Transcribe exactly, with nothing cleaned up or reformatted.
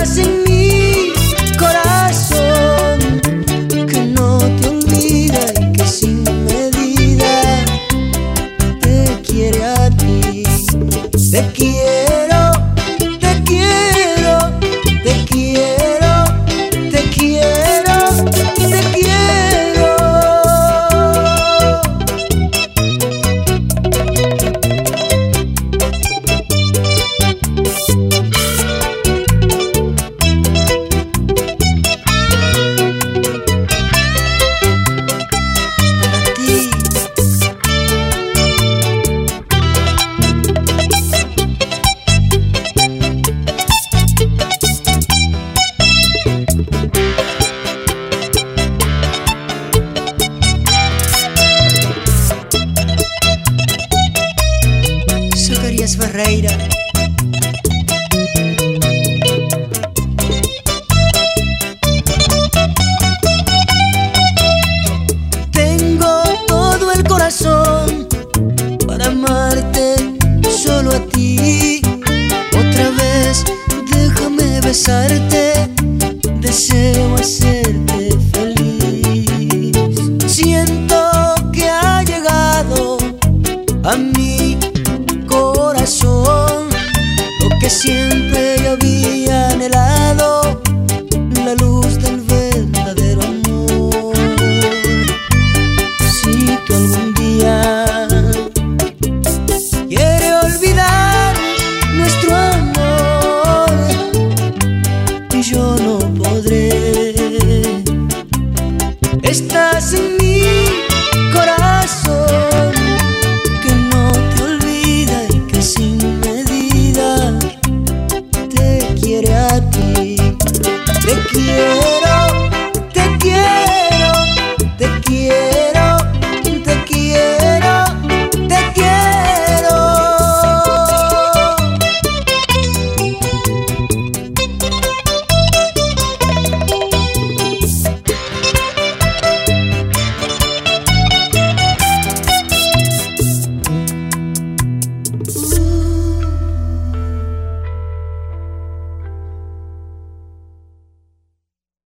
Estás en mi corazón, que no te olvida y que sin medida te quiere a ti. Te quiero, te quiero, te quiero, te quiero, te quiero. Zacarías Ferreira. Tengo todo el corazón para amarte solo a ti. Otra vez déjame besarte, deseo hacerte feliz. Siento que ha llegado a mí corazón lo que siempre yo había anhelado, la luz del verdadero amor. Si tú algún día quieres olvidar nuestro amor, yo no podré. Estás en mi corazón, que no te olvida y que sin medida te quiere a ti. Te quiero.